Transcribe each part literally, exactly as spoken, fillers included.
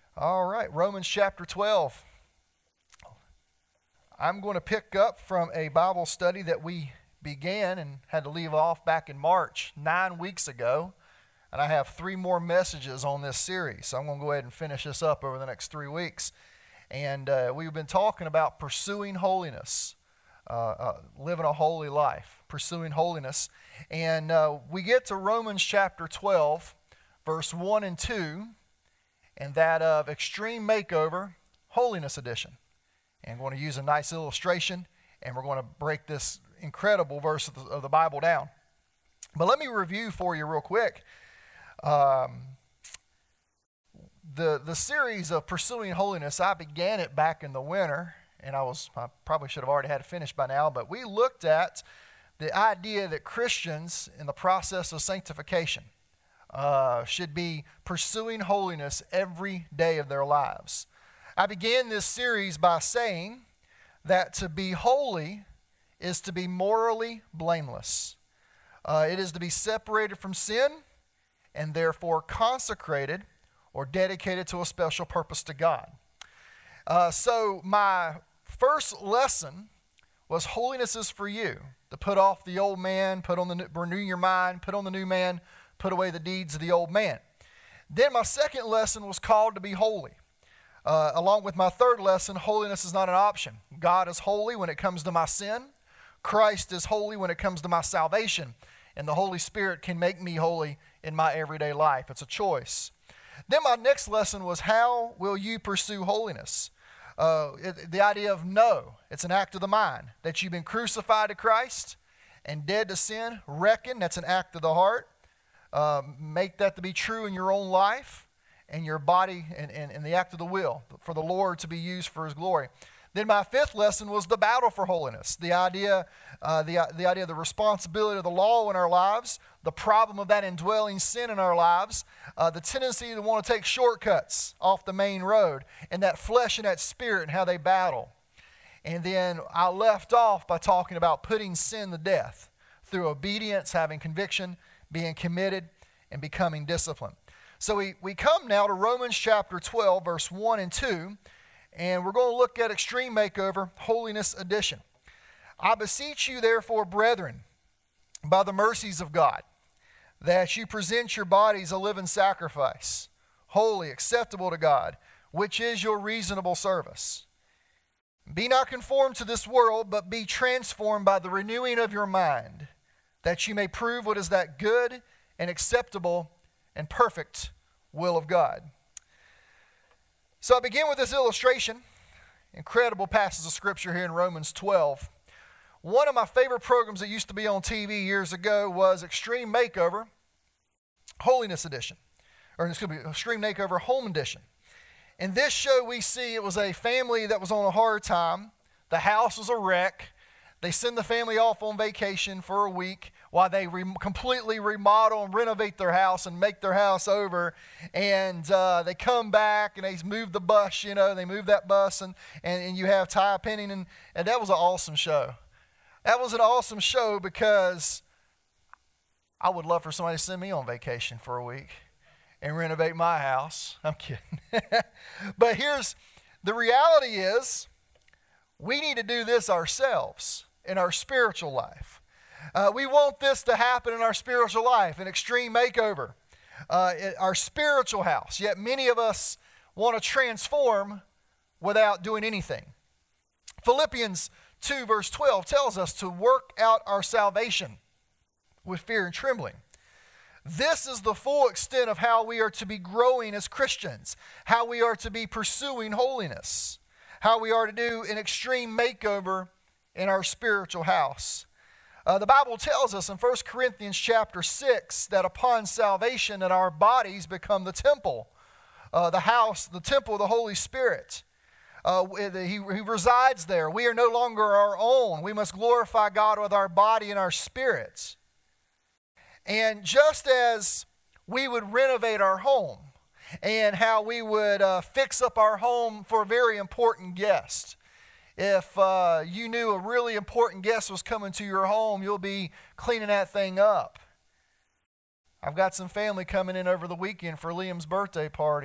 All right, Romans chapter twelve. I'm going to pick up from a Bible study that we began and had to leave off back in March, nine weeks ago. And I have three more messages on this series. So I'm going to go ahead and finish this up over the next three weeks. And uh, we've been talking about pursuing holiness, uh, uh, living a holy life, pursuing holiness. And uh, we get to Romans chapter twelve, verse one and two, and that of Extreme Makeover, Holiness Edition. And we're going to use a nice illustration, and we're going to break this incredible verse of the, of the Bible down. But let me review for you real quick. Um, the the series of Pursuing Holiness, I began it back in the winter, and I was I probably should have already had it finished by now, but we looked at the idea that Christians in the process of sanctification uh, should be pursuing holiness every day of their lives. I began this series by saying that to be holy is to be morally blameless. Uh, it is to be separated from sin and therefore consecrated or dedicated to a special purpose to God. Uh, so my first lesson was holiness is for you. To put off the old man, put on the new, renew your mind, put on the new man, put away the deeds of the old man. Then my second lesson was called to be holy. Uh, along with my third lesson, holiness is not an option. God is holy when it comes to my sin. Christ is holy when it comes to my salvation. And the Holy Spirit can make me holy in my everyday life. It's a choice. Then my next lesson was, how will you pursue holiness? Uh, it, the idea of know. It's an act of the mind. That you've been crucified to Christ and dead to sin. Reckon. That's an act of the heart. Uh, make that to be true in your own life and your body and, and, and the act of the will for the Lord to be used for His glory. Then my fifth lesson was the battle for holiness. The idea, uh, the, the idea of the responsibility of the law in our lives, the problem of that indwelling sin in our lives, uh, the tendency to want to take shortcuts off the main road, and that flesh and that spirit and how they battle. And then I left off by talking about putting sin to death through obedience, having conviction, being committed, and becoming disciplined. So we, we come now to Romans chapter twelve, verse one and two, and we're going to look at Extreme Makeover, Holiness Edition. I beseech you, therefore, brethren, by the mercies of God, that you present your bodies a living sacrifice, holy, acceptable to God, which is your reasonable service. Be not conformed to this world, but be transformed by the renewing of your mind, that you may prove what is that good and acceptable and perfect will of God. So I begin with this illustration. Incredible passage of scripture here in Romans twelve. One of my favorite programs that used to be on T V years ago was Extreme Makeover, Holiness Edition. Or excuse me, Extreme Makeover, Home Edition. In this show we see it was a family that was on a hard time. The house was a wreck. They send the family off on vacation for a week while they re- completely remodel and renovate their house and make their house over. And uh, they come back and they move the bus, you know, they move that bus and, and, and you have Ty Penning. And, and that was an awesome show. That was an awesome show because I would love for somebody to send me on vacation for a week and renovate my house. I'm kidding. But here's, the reality is we need to do this ourselves in our spiritual life. Uh, we want this to happen in our spiritual life, an extreme makeover, uh, in our spiritual house. Yet many of us want to transform without doing anything. Philippians two verse twelve tells us to work out our salvation with fear and trembling. This is the full extent of how we are to be growing as Christians, how we are to be pursuing holiness, how we are to do an extreme makeover in our spiritual house. Uh, the Bible tells us in First Corinthians chapter six that upon salvation that our bodies become the temple, uh, the house, the temple of the Holy Spirit. Uh, he, he resides there. We are no longer our own. We must glorify God with our body and our spirits. And just as we would renovate our home and how we would uh, fix up our home for a very important guest. If uh, you knew a really important guest was coming to your home, you'll be cleaning that thing up. I've got some family coming in over the weekend for Liam's birthday party.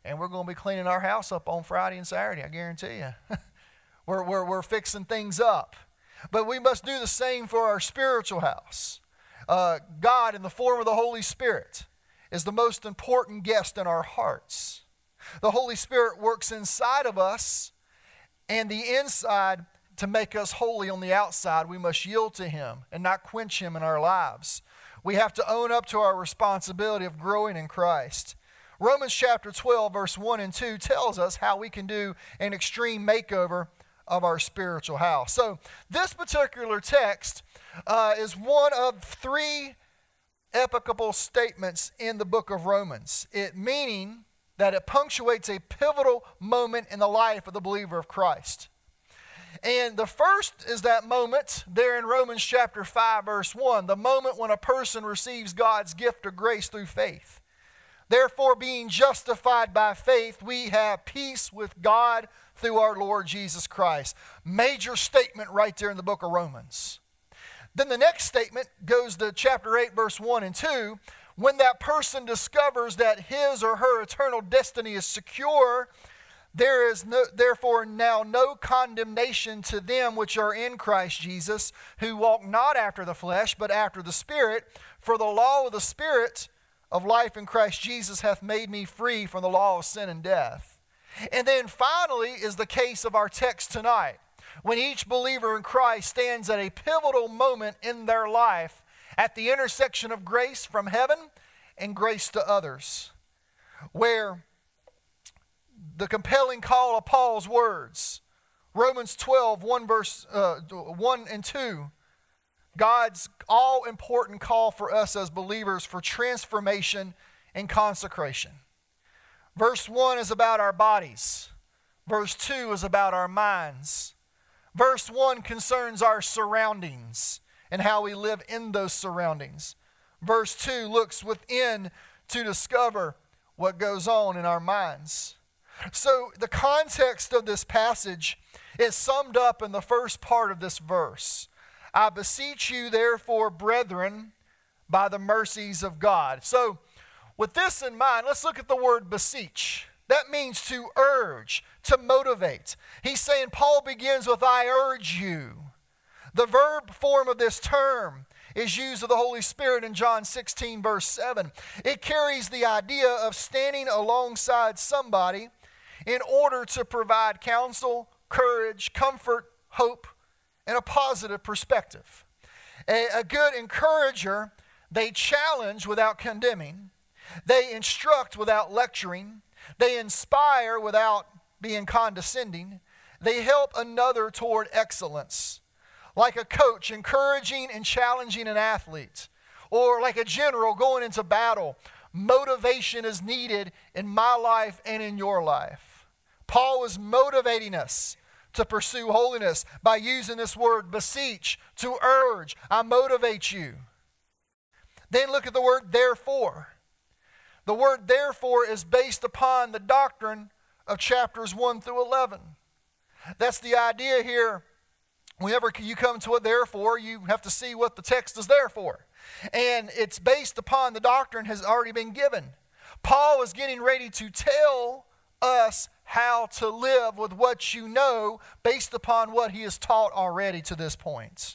and we're going to be cleaning our house up on Friday and Saturday, I guarantee you. we're, we're, we're fixing things up. But we must do the same for our spiritual house. Uh, God, in the form of the Holy Spirit, is the most important guest in our hearts. The Holy Spirit works inside of us, and the inside, to make us holy on the outside, we must yield to Him and not quench Him in our lives. We have to own up to our responsibility of growing in Christ. Romans chapter twelve, verse one and two tells us how we can do an extreme makeover of our spiritual house. So this particular text uh, is one of three epocable statements in the book of Romans. It meaning that it punctuates a pivotal moment in the life of the believer of Christ. And the first is that moment there in Romans chapter five, verse one, the moment when a person receives God's gift of grace through faith. Therefore, being justified by faith, we have peace with God through our Lord Jesus Christ. Major statement right there in the book of Romans. Then the next statement goes to chapter eight, verse one and two. When that person discovers that his or her eternal destiny is secure, there is no, therefore now no condemnation to them which are in Christ Jesus, who walk not after the flesh, but after the Spirit. For the law of the Spirit of life in Christ Jesus hath made me free from the law of sin and death. And then finally is the case of our text tonight, when each believer in Christ stands at a pivotal moment in their life at the intersection of grace from heaven and grace to others, where the compelling call of Paul's words, Romans twelve, one, verse, uh, one and two, God's all-important call for us as believers for transformation and consecration. Verse one is about our bodies. Verse two is about our minds. Verse one concerns our surroundings and how we live in those surroundings. Verse two looks within to discover what goes on in our minds. So the context of this passage is summed up in the first part of this verse. I beseech you, therefore, brethren, by the mercies of God. So with this in mind, let's look at the word beseech. That means to urge, to motivate. He's saying, Paul begins with, I urge you. The verb form of this term is used of the Holy Spirit in John sixteen, verse seven. It carries the idea of standing alongside somebody in order to provide counsel, courage, comfort, hope, and a positive perspective. A, a good encourager, they challenge without condemning. They instruct without lecturing. They inspire without being condescending. They help another toward excellence. Like a coach encouraging and challenging an athlete. Or like a general going into battle. Motivation is needed in my life and in your life. Paul is motivating us to pursue holiness by using this word beseech, to urge. I motivate you. Then look at the word therefore. The word therefore is based upon the doctrine of chapters one through eleven. That's the idea here. Whenever you come to a therefore, you have to see what the text is there for. And it's based upon the doctrine has already been given. Paul is getting ready to tell us how to live with what you know based upon what he has taught already to this point.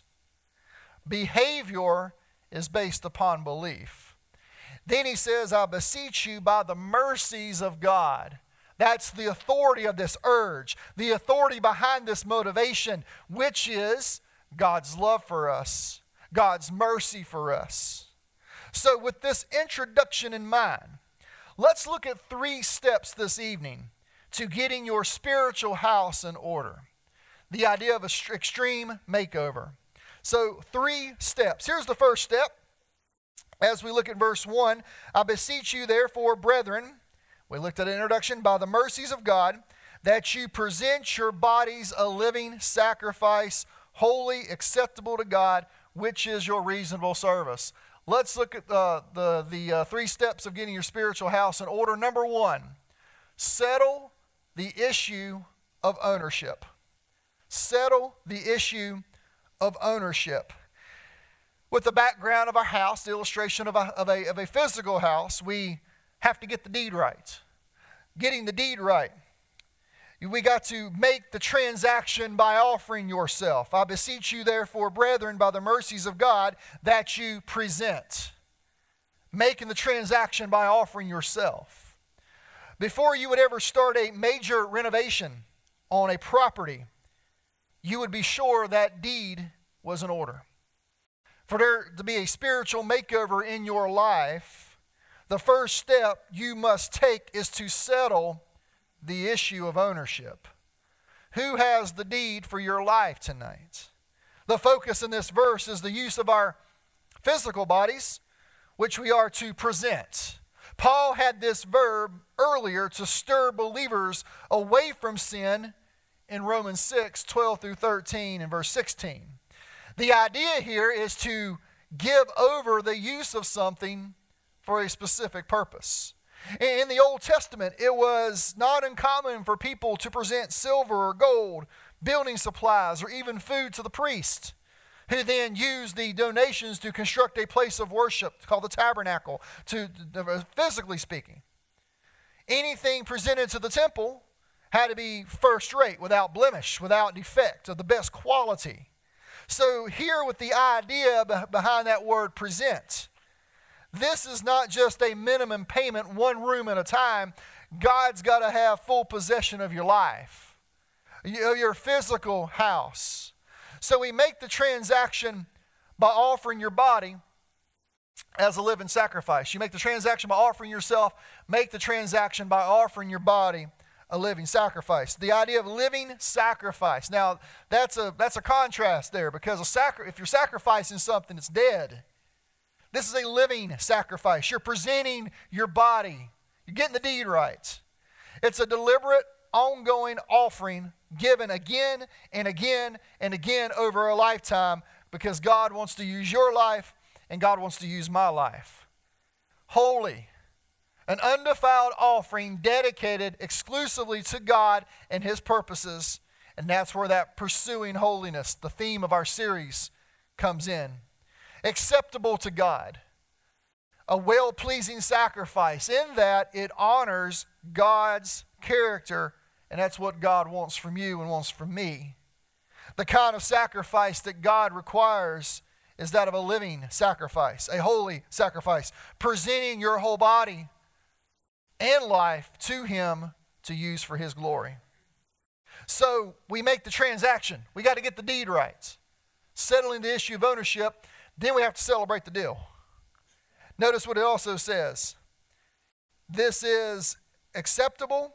Behavior is based upon belief. Then he says, I beseech you by the mercies of God. That's the authority of this urge, the authority behind this motivation, which is God's love for us, God's mercy for us. So with this introduction in mind, let's look at three steps this evening to getting your spiritual house in order. The idea of an extreme makeover. So three steps. Here's the first step. As we look at verse one, I beseech you therefore, brethren, we looked at an introduction, by the mercies of God, that you present your bodies a living sacrifice, holy, acceptable to God, which is your reasonable service. Let's look at uh, the, the uh, three steps of getting your spiritual house in order. Number one, settle the issue of ownership. Settle the issue of ownership. With the background of our house, the illustration of a, of a, of a physical house, we have to get the deed right. getting the deed right. We got to make the transaction by offering yourself. I beseech you, therefore, brethren, by the mercies of God, that you present. Making the transaction by offering yourself. Before you would ever start a major renovation on a property, you would be sure that deed was in order. For there to be a spiritual makeover in your life, the first step you must take is to settle the issue of ownership. Who has the deed for your life tonight? The focus in this verse is the use of our physical bodies, which we are to present. Paul had this verb earlier to stir believers away from sin in Romans six, twelve through thirteen and verse sixteen. The idea here is to give over the use of something for a specific purpose. In the Old Testament, it was not uncommon for people to present silver or gold, building supplies, or even food to the priest, who then used the donations to construct a place of worship called the tabernacle, to, to physically speaking. Anything presented to the temple had to be first rate, without blemish, without defect, of the best quality. So here with the idea behind that word present, this is not just a minimum payment, one room at a time. God's got to have full possession of your life, your physical house. So we make the transaction by offering your body as a living sacrifice. You make the transaction by offering yourself. Make the transaction by offering your body a living sacrifice. The idea of living sacrifice. Now, that's a that's a contrast there, because a sacri- if you're sacrificing something, it's dead. This is a living sacrifice. You're presenting your body. You're getting the deed right. It's a deliberate, ongoing offering given again and again and again over a lifetime, because God wants to use your life and God wants to use my life. Holy, an undefiled offering dedicated exclusively to God and His purposes. And that's where that pursuing holiness, the theme of our series, comes in. Acceptable to God. A well-pleasing sacrifice in that it honors God's character, and that's what God wants from you and wants from me. The kind of sacrifice that God requires is that of a living sacrifice, a holy sacrifice, presenting your whole body and life to Him to use for His glory. So we make the transaction. We got to get the deed right. Settling the issue of ownership. Then we have to celebrate the deal. Notice what it also says. This is acceptable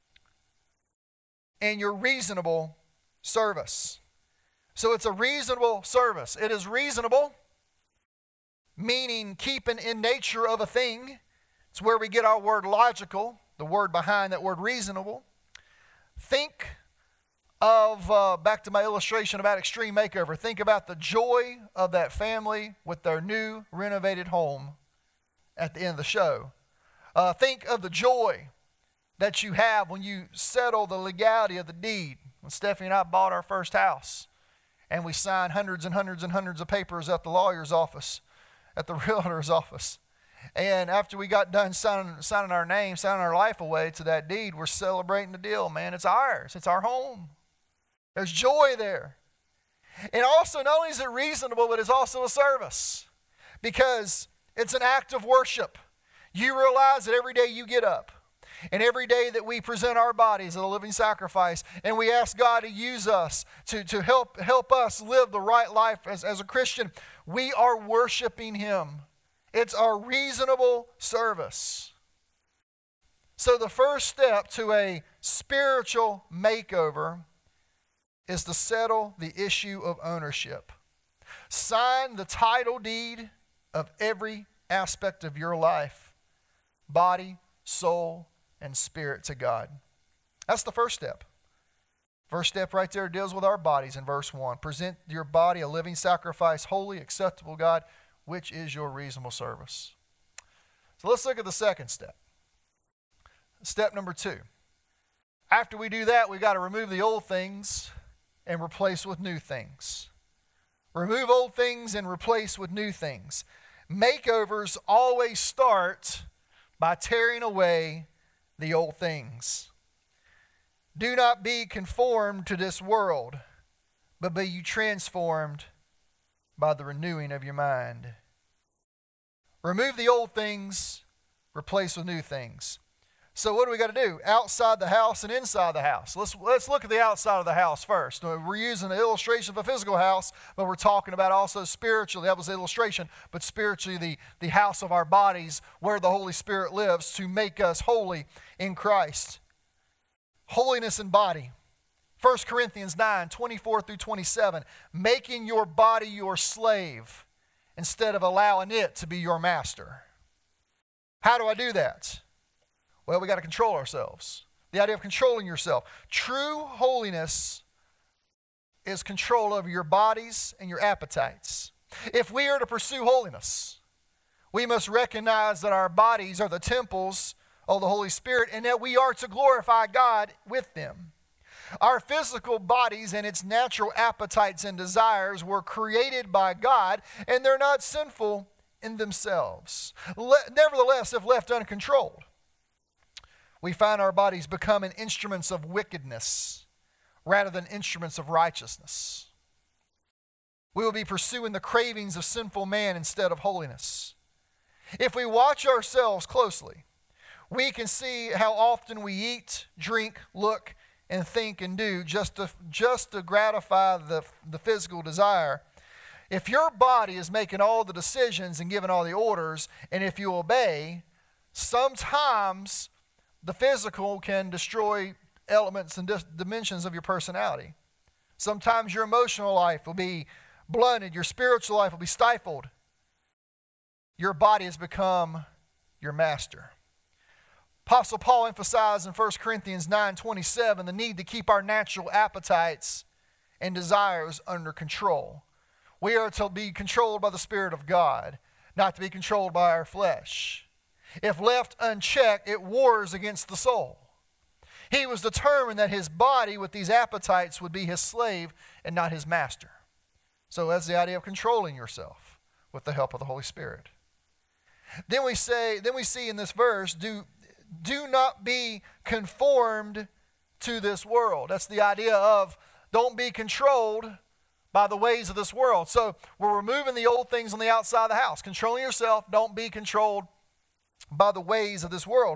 and your reasonable service. So it's a reasonable service. It is reasonable, meaning keeping in nature of a thing. It's where we get our word logical, the word behind that word reasonable. Think of, uh, back to my illustration about Extreme Makeover, think about the joy of that family with their new renovated home at the end of the show. Uh, think of the joy that you have when you settle the legality of the deed. When Stephanie and I bought our first house, and we signed hundreds and hundreds and hundreds of papers at the lawyer's office, at the realtor's office. And after we got done signing, signing our name, signing our life away to that deed, we're celebrating the deal, man. It's ours. It's our home. There's joy there. And also, not only is it reasonable, but it's also a service, because it's an act of worship. You realize that every day you get up, and every day that we present our bodies as a living sacrifice, and we ask God to use us to, to help, help us live the right life as, as a Christian, we are worshiping Him. It's our reasonable service. So the first step to a spiritual makeover is to settle the issue of ownership. Sign the title deed of every aspect of your life, body, soul, and spirit, to God. That's the first step. First step right there deals with our bodies in verse one. Present your body a living sacrifice, holy, acceptable, God, which is your reasonable service. So let's look at the second step. Step number two. After we do that, we've got to remove the old things and replace with new things. Remove old things and replace with new things. Makeovers always start by tearing away the old things. Do not be conformed to this world, but be you transformed by the renewing of your mind. Remove the old things, replace with new things. So what do we got to do? Outside the house and inside the house. Let's, let's look at the outside of the house first. We're using the illustration of a physical house, but we're talking about also spiritually. That was the illustration, but spiritually the, the house of our bodies where the Holy Spirit lives to make us holy in Christ. Holiness in body. First Corinthians nine, twenty-four through twenty-seven. Making your body your slave instead of allowing it to be your master. How do I do that? Well, we got to control ourselves. The idea of controlling yourself. True holiness is control over your bodies and your appetites. If we are to pursue holiness, we must recognize that our bodies are the temples of the Holy Spirit and that we are to glorify God with them. Our physical bodies and its natural appetites and desires were created by God, and they're not sinful in themselves. Le- nevertheless, if left uncontrolled, we find our bodies becoming instruments of wickedness rather than instruments of righteousness. We will be pursuing the cravings of sinful man instead of holiness. If we watch ourselves closely, we can see how often we eat, drink, look, and think and do just to, just to gratify the, the physical desire. If your body is making all the decisions and giving all the orders, and if you obey, sometimes the physical can destroy elements and dis- dimensions of your personality. Sometimes your emotional life will be blunted. Your spiritual life will be stifled. Your body has become your master. Apostle Paul emphasized in First Corinthians nine twenty-seven the need to keep our natural appetites and desires under control. We are to be controlled by the Spirit of God, not to be controlled by our flesh. If left unchecked, it wars against the soul. He was determined that his body with these appetites would be his slave and not his master. So that's the idea of controlling yourself with the help of the Holy Spirit. Then we say, then we see in this verse, do, do not be conformed to this world. That's the idea of don't be controlled by the ways of this world. So we're removing the old things on the outside of the house. Controlling yourself, don't be controlled by the ways of this world.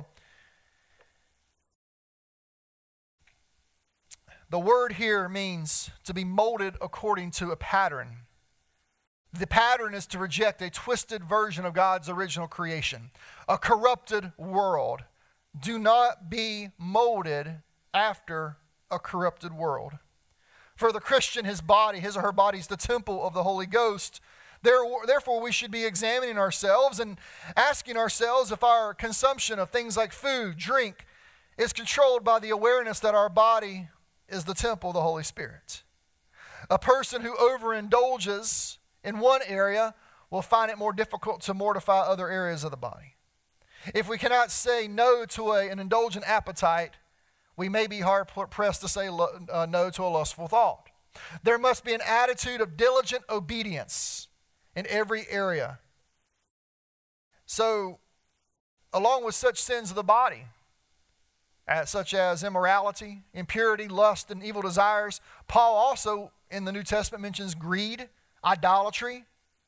The word here means to be molded according to a pattern. The pattern is to reject a twisted version of God's original creation, a corrupted world. Do not be molded after a corrupted world. For the Christian, his body, his or her body is the temple of the Holy Ghost. Therefore, we should be examining ourselves and asking ourselves if our consumption of things like food, drink, is controlled by the awareness that our body is the temple of the Holy Spirit. A person who overindulges in one area will find it more difficult to mortify other areas of the body. If we cannot say no to a, an indulgent appetite, we may be hard pressed to say uh, no to a lustful thought. There must be an attitude of diligent obedience in every area. So, along with such sins of the body, as, such as immorality, impurity, lust, and evil desires, Paul also in the New Testament mentions greed, idolatry.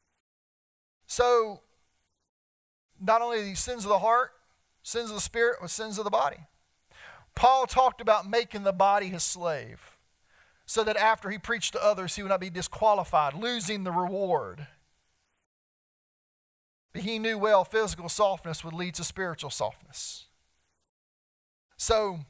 So, not only the sins of the heart, sins of the spirit, but sins of the body. Paul talked about making the body his slave, so that after he preached to others, he would not be disqualified, losing the reward. But he knew well physical softness would lead to spiritual softness. So,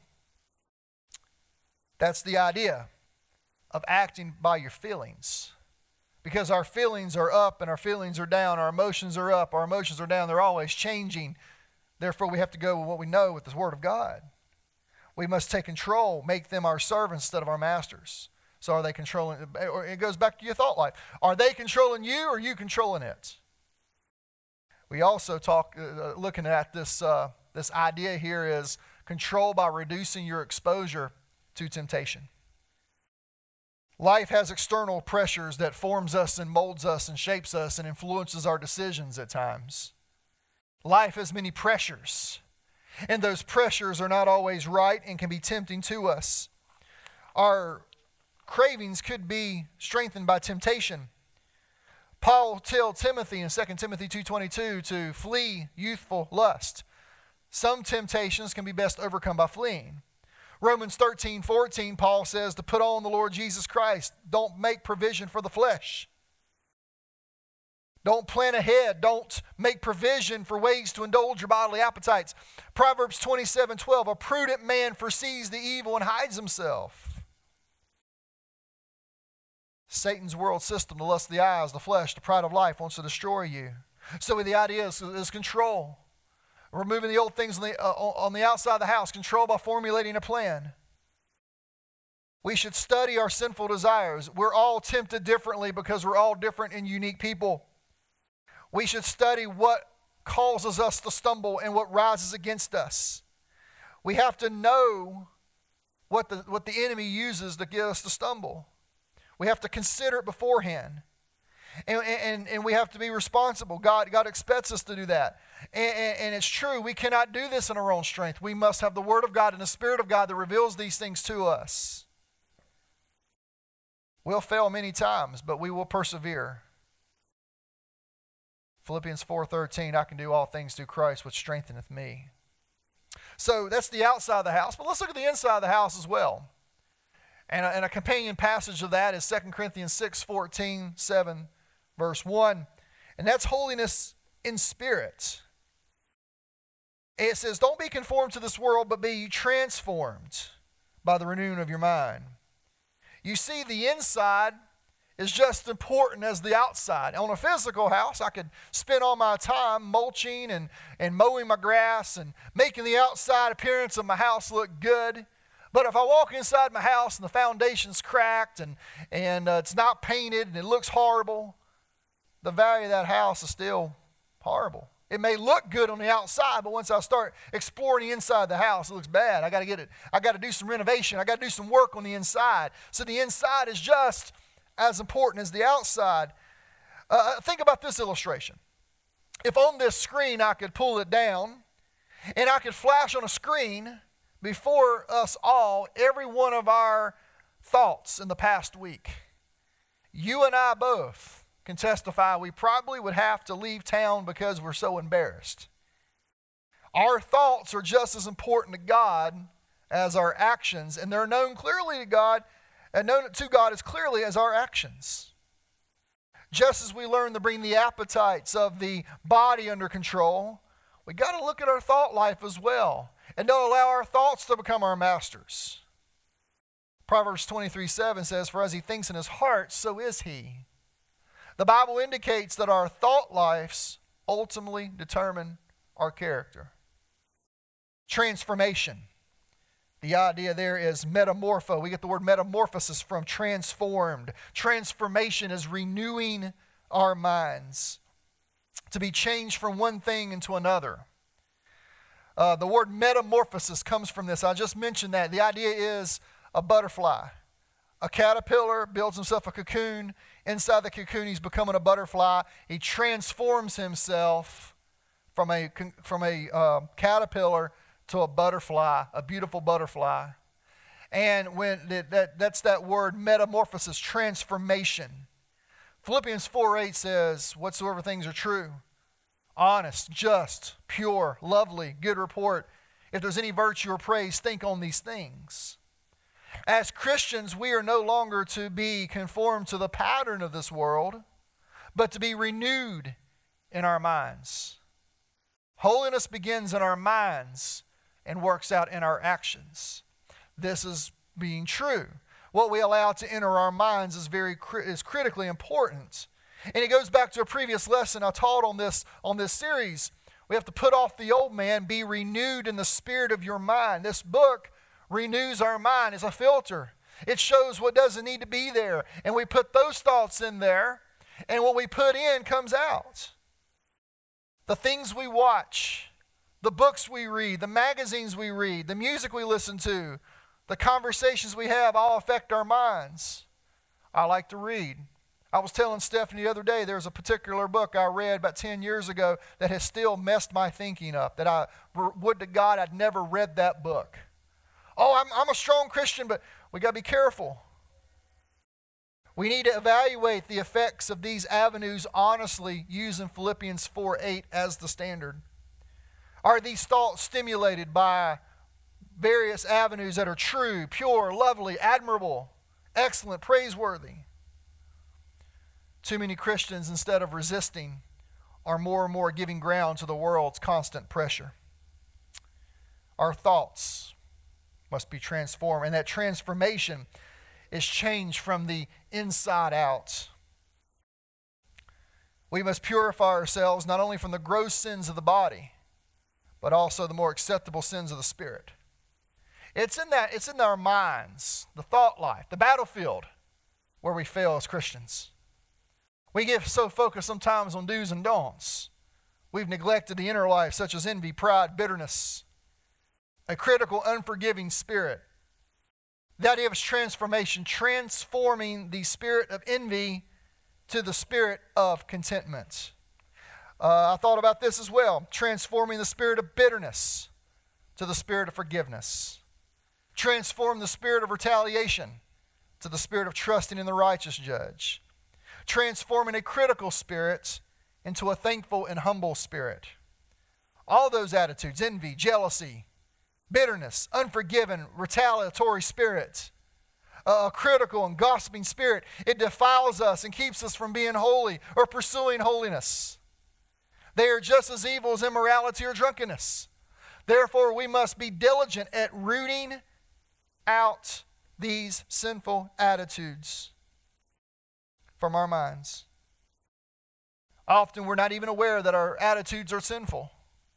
that's the idea of acting by your feelings. Because our feelings are up and our feelings are down, our emotions are up, our emotions are down, they're always changing. Therefore, we have to go with what we know with the Word of God. We must take control, make them our servants instead of our masters. So are they controlling, or it goes back to your thought life. Are they controlling you or are you controlling it? We also talk, uh, looking at this, uh, this idea here is control by reducing your exposure to temptation. Life has external pressures that forms us and molds us and shapes us and influences our decisions at times. Life has many pressures. And those pressures are not always right and can be tempting to us. Our cravings could be strengthened by temptation. Paul tells Timothy in Second Timothy two twenty-two to flee youthful lust. Some temptations can be best overcome by fleeing. Romans thirteen fourteen, Paul says to put on the Lord Jesus Christ. Don't make provision for the flesh. Don't plan ahead. Don't make provision for ways to indulge your bodily appetites. Proverbs twenty-seven twelve, a prudent man foresees the evil and hides himself. Satan's world system, the lust of the eyes, the flesh, the pride of life wants to destroy you. So the idea is, is control. Removing the old things on the, uh, on the outside of the house. Control by formulating a plan. We should study our sinful desires. We're all tempted differently because we're all different and unique people. We should study what causes us to stumble and what rises against us. We have to know what the, what the enemy uses to get us to stumble. We have to consider it beforehand. And, and, and we have to be responsible. God, God expects us to do that. And, and, and it's true, we cannot do this in our own strength. We must have the Word of God and the Spirit of God that reveals these things to us. We'll fail many times, but we will persevere. Philippians four thirteen, I can do all things through Christ which strengtheneth me. So that's the outside of the house, but let's look at the inside of the house as well. And a, and a companion passage of that is Second Corinthians six fourteen, seven, verse one. And that's holiness in spirit. It says, don't be conformed to this world, but be transformed by the renewing of your mind. You see, the inside is just as important as the outside. On a physical house, I could spend all my time mulching and, and mowing my grass and making the outside appearance of my house look good. But if I walk inside my house and the foundation's cracked and, and uh, it's not painted and it looks horrible, the value of that house is still horrible. It may look good on the outside, but once I start exploring the inside of the house, it looks bad. I got to get it. I got to do some renovation. I got to do some work on the inside. So the inside is just as important as the outside. Uh, think about this illustration. If on this screen I could pull it down and I could flash on a screen before us all every one of our thoughts in the past week, you and I both can testify we probably would have to leave town because we're so embarrassed. Our thoughts are just as important to God as our actions, and they're known clearly to God, and known to God as clearly as our actions. Just as we learn to bring the appetites of the body under control, we got to look at our thought life as well, and don't allow our thoughts to become our masters. Proverbs twenty-three seven says, for as he thinks in his heart, so is he. The Bible indicates that our thought lives ultimately determine our character. Transformation. The idea there is metamorpho. We get the word metamorphosis from transformed. Transformation is renewing our minds to be changed from one thing into another. Uh, the word metamorphosis comes from this. I just mentioned that. The idea is a butterfly. A caterpillar builds himself a cocoon. Inside the cocoon, he's becoming a butterfly. He transforms himself from a, from a uh, caterpillar to a butterfly, a beautiful butterfly. And when that, that that's that word metamorphosis, transformation. Philippians four eight says, whatsoever things are true, honest, just, pure, lovely, good report. If there's any virtue or praise, think on these things. As Christians, we are no longer to be conformed to the pattern of this world, but to be renewed in our minds. Holiness begins in our minds and works out in our actions. This is being true. What we allow to enter our minds is very is critically important. And it goes back to a previous lesson I taught on this, on this series. We have to put off the old man, be renewed in the spirit of your mind. This book renews our mind as a filter. It shows what doesn't need to be there. And we put those thoughts in there, and what we put in comes out. The things we watch, the books we read, the magazines we read, the music we listen to, the conversations we have all affect our minds. I like to read. I was telling Stephanie the other day, there's a particular book I read about ten years ago that has still messed my thinking up, that I would to God I'd never read that book. Oh, I'm, I'm a strong Christian, but we got to be careful. We need to evaluate the effects of these avenues honestly, using Philippians four eight as the standard. Are these thoughts stimulated by various avenues that are true, pure, lovely, admirable, excellent, praiseworthy? Too many Christians, instead of resisting, are more and more giving ground to the world's constant pressure. Our thoughts must be transformed, and that transformation is changed from the inside out. We must purify ourselves not only from the gross sins of the body, but also the more acceptable sins of the spirit. It's in that, it's in our minds, the thought life, the battlefield, where we fail as Christians. We get so focused sometimes on do's and don'ts. We've neglected the inner life, such as envy, pride, bitterness, a critical, unforgiving spirit. The idea of transformation, transforming the spirit of envy to the spirit of contentment. Uh, I thought about this as well, transforming the spirit of bitterness to the spirit of forgiveness. Transform the spirit of retaliation to the spirit of trusting in the righteous judge. Transforming a critical spirit into a thankful and humble spirit. All those attitudes, envy, jealousy, bitterness, unforgiven, retaliatory spirit, a critical and gossiping spirit, it defiles us and keeps us from being holy or pursuing holiness. They are just as evil as immorality or drunkenness. Therefore, we must be diligent at rooting out these sinful attitudes from our minds. Often we're not even aware that our attitudes are sinful.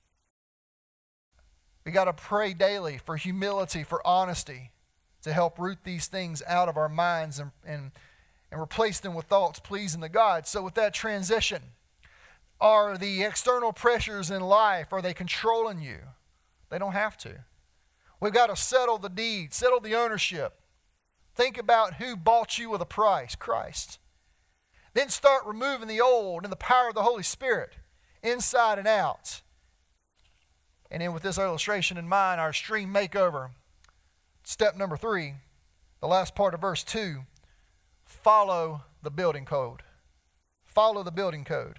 We got to pray daily for humility, for honesty, to help root these things out of our minds and, and, and replace them with thoughts pleasing to God. So with that transition, are the external pressures in life, are they controlling you? They don't have to. We've got to settle the deed, settle the ownership. Think about who bought you with a price, Christ. Then start removing the old and the power of the Holy Spirit inside and out. And then with this illustration in mind, our extreme makeover. Step number three, the last part of verse two, follow the building code. Follow the building code.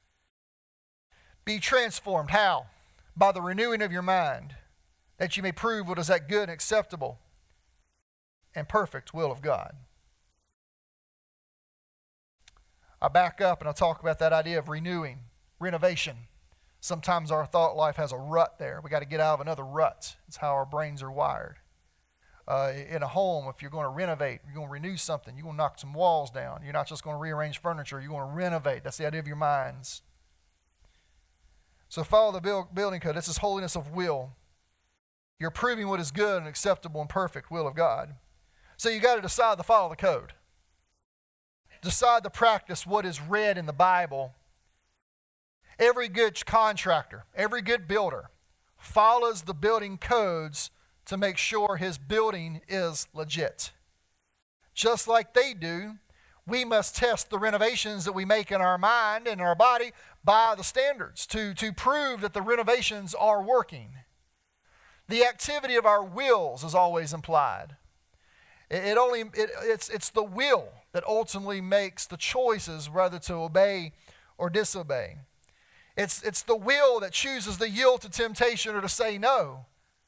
Be transformed. How? By the renewing of your mind, that you may prove what is that good and acceptable and perfect will of God. I back up and I talk about that idea of renewing, renovation. Sometimes our thought life has a rut there. We got to get out of another rut. It's how our brains are wired. Uh, in a home, if you're going to renovate, you're going to renew something, you're going to knock some walls down. You're not just going to rearrange furniture, you're going to renovate. That's the idea of your minds. So follow the build, building code. This is holiness of will. You're proving what is good and acceptable and perfect will of God. So you got to decide to follow the code. Decide to practice what is read in the Bible. Every good contractor, every good builder follows the building codes to make sure his building is legit. Just like they do, we must test the renovations that we make in our mind and our body by the standards to, to prove that the renovations are working. The activity of our wills is always implied. It, it only it, it's it's the will that ultimately makes the choices whether to obey or disobey. It's it's the will that chooses to yield to temptation or to say no.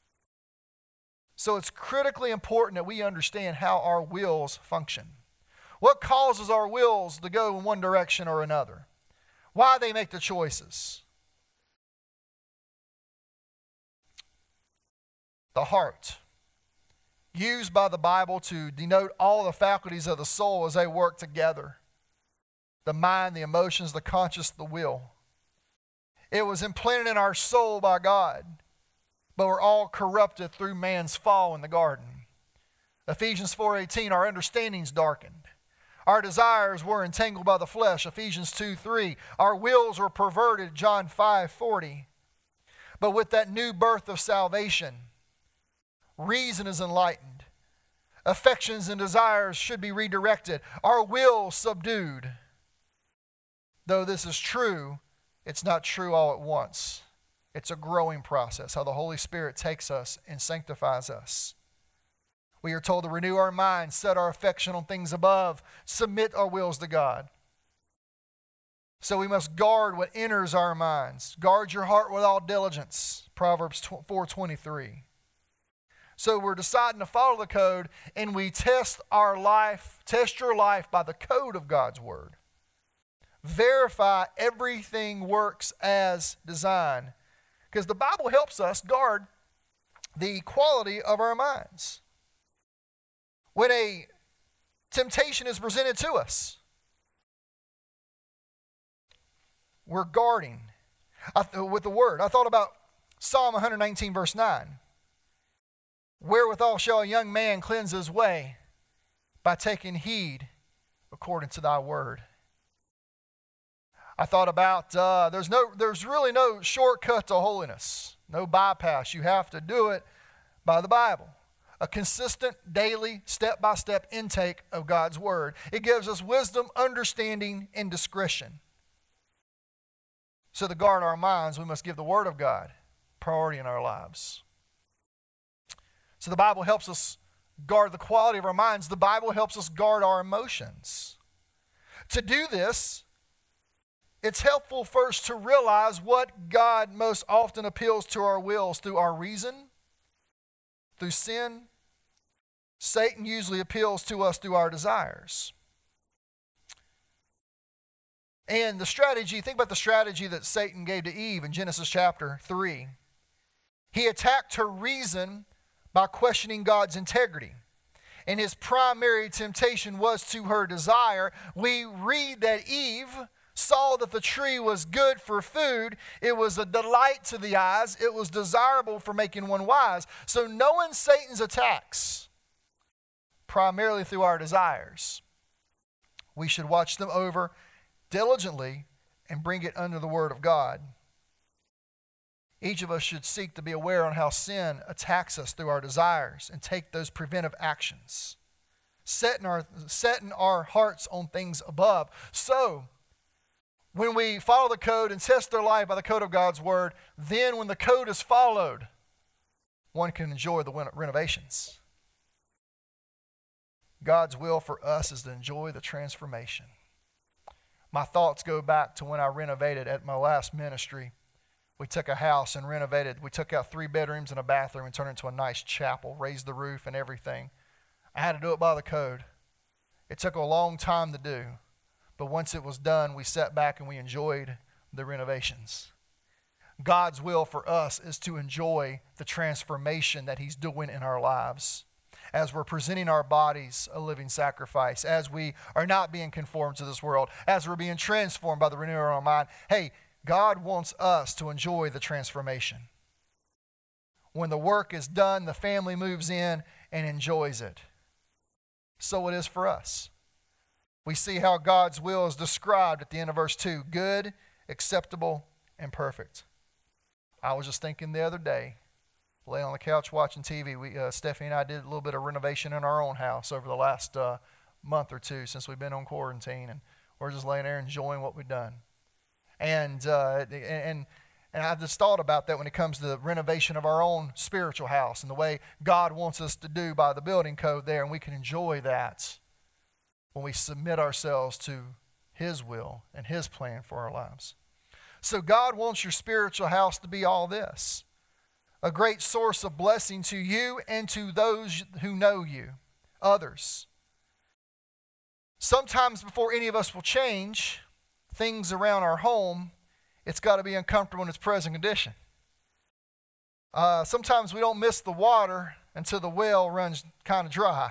So it's critically important that we understand how our wills function. What causes our wills to go in one direction or another? Why they make the choices? The heart, used by the Bible to denote all the faculties of the soul as they work together. The mind, the emotions, the conscience, the will. It was implanted in our soul by God, but we're all corrupted through man's fall in the garden. Ephesians four eighteen, our understanding's darkened. Our desires were entangled by the flesh, Ephesians two three. Our wills were perverted, John five forty. But with that new birth of salvation, reason is enlightened. affections and desires should be redirected, our will subdued. Though this is true, it's not true all at once. It's a growing process, how the Holy Spirit takes us and sanctifies us. We are told to renew our minds, set our affection on things above, submit our wills to God. So we must guard what enters our minds. Guard your heart with all diligence, Proverbs four twenty-three. So we're deciding to follow the code, and we test our life, test your life by the code of God's Word. Verify everything works as designed. Because the Bible helps us guard the quality of our minds. When a temptation is presented to us, we're guarding with the Word. I thought about Psalm one nineteen, verse nine. Wherewithal shall a young man cleanse his way? By taking heed according to thy word. I thought about uh, there's no, there's really no shortcut to holiness, no bypass. You have to do it by the Bible. A consistent, daily, step-by-step intake of God's Word. It gives us wisdom, understanding, and discretion. So to guard our minds, we must give the Word of God priority in our lives. So the Bible helps us guard the quality of our minds. The Bible helps us guard our emotions. To do this, it's helpful first to realize what God most often appeals to our wills through our reason, through sin. Satan usually appeals to us through our desires. And the strategy, think about the strategy that Satan gave to Eve in Genesis chapter three. He attacked her reason by questioning God's integrity. And his primary temptation was to her desire. We read that Eve saw that the tree was good for food. It was a delight to the eyes. It was desirable for making one wise. So knowing Satan's attacks, primarily through our desires, we should watch them over diligently and bring it under the Word of God. Each of us should seek to be aware on how sin attacks us through our desires and take those preventive actions, setting our, setting our hearts on things above. So, when we follow the code and test their life by the code of God's Word, then when the code is followed, one can enjoy the renovations. God's will for us is to enjoy the transformation. My thoughts go back to when I renovated at my last ministry. We took a house and renovated. We took out three bedrooms and a bathroom and turned it into a nice chapel, raised the roof and everything. I had to do it by the code. It took a long time to do. But once it was done, we sat back and we enjoyed the renovations. God's will for us is to enjoy the transformation that He's doing in our lives. As we're presenting our bodies a living sacrifice, as we are not being conformed to this world, as we're being transformed by the renewal of our mind. Hey, God wants us to enjoy the transformation. When the work is done, the family moves in and enjoys it. So it is for us. We see how God's will is described at the end of verse two. Good, acceptable, and perfect. I was just thinking the other day, laying on the couch watching T V, we, uh, Stephanie and I did a little bit of renovation in our own house over the last uh, month or two since we've been on quarantine. And we're just laying there enjoying what we've done. And, uh, and, and I just thought about that when it comes to the renovation of our own spiritual house and the way God wants us to do by the building code there. And we can enjoy that when we submit ourselves to His will and His plan for our lives. So God wants your spiritual house to be all this. A great source of blessing to you and to those who know you, others. Sometimes before any of us will change things around our home, it's got to be uncomfortable in its present condition. Uh, sometimes we don't miss the water until the well runs kind of dry.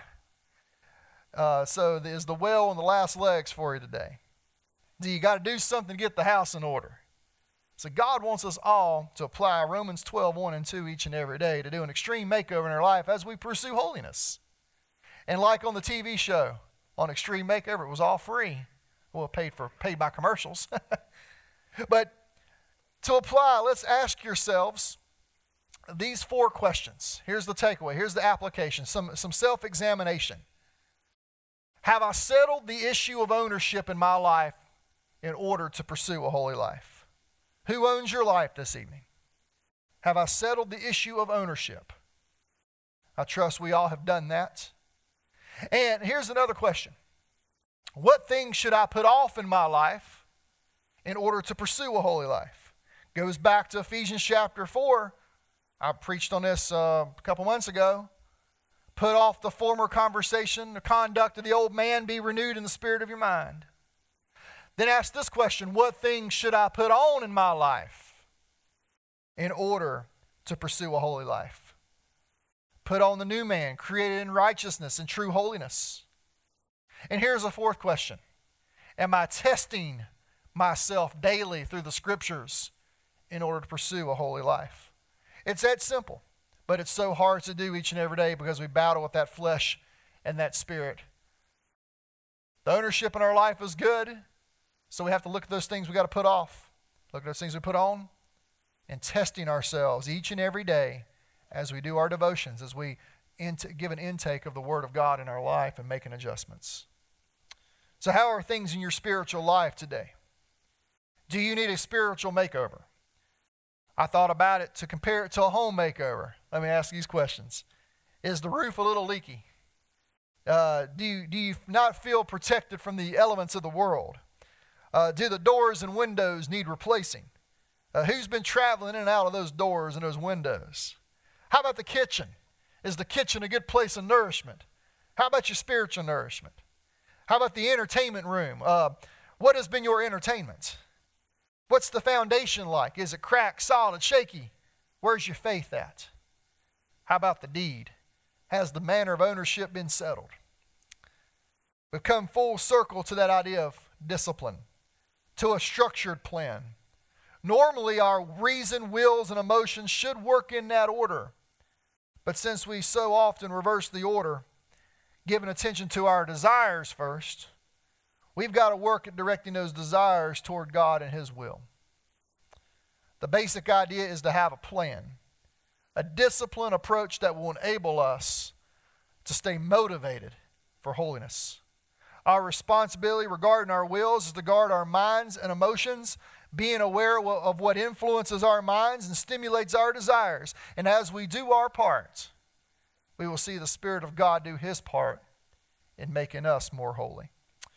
Uh, so is the well on the last legs for you today? Do you got to do something to get the house in order? So God wants us all to apply Romans twelve, one and two each and every day to do an extreme makeover in our life as we pursue holiness. And like on the T V show, on Extreme Makeover, it was all free. Well, paid for paid by commercials. But to apply, let's ask yourselves, these four questions. Here's the takeaway. Here's the application. Some, some self-examination. Have I settled the issue of ownership in my life in order to pursue a holy life? Who owns your life this evening? Have I settled the issue of ownership? I trust we all have done that. And here's another question. What things should I put off in my life in order to pursue a holy life? Goes back to Ephesians chapter four. I preached on this uh, a couple months ago. Put off the former conversation, the conduct of the old man, be renewed in the spirit of your mind. Then ask this question, what things should I put on in my life in order to pursue a holy life? Put on the new man, created in righteousness and true holiness. And here's a fourth question. Am I testing myself daily through the scriptures in order to pursue a holy life? It's that simple, but it's so hard to do each and every day because we battle with that flesh and that spirit. The ownership in our life is good, so we have to look at those things we got to put off. Look at those things we put on, and testing ourselves each and every day as we do our devotions, as we int- give an intake of the Word of God in our life and making adjustments. So how are things in your spiritual life today? Do you need a spiritual makeover? I thought about it to compare it to a home makeover. Let me ask these questions. Is the roof a little leaky? Uh, do, you, do you not feel protected from the elements of the world? Uh, do the doors and windows need replacing? Uh, who's been traveling in and out of those doors and those windows? How about the kitchen? Is the kitchen a good place of nourishment? How about your spiritual nourishment? How about the entertainment room? Uh, what has been your entertainment? What's the foundation like? Is it cracked, solid, shaky? Where's your faith at? How about the deed? Has the manner of ownership been settled? We've come full circle to that idea of discipline, to a structured plan. Normally, our reason, wills, and emotions should work in that order. But since we so often reverse the order, giving attention to our desires first, we've got to work at directing those desires toward God and His will. The basic idea is to have a plan, a disciplined approach that will enable us to stay motivated for holiness. Our responsibility regarding our wills is to guard our minds and emotions, being aware of what influences our minds and stimulates our desires. And as we do our part, we will see the Spirit of God do His part in making us more holy.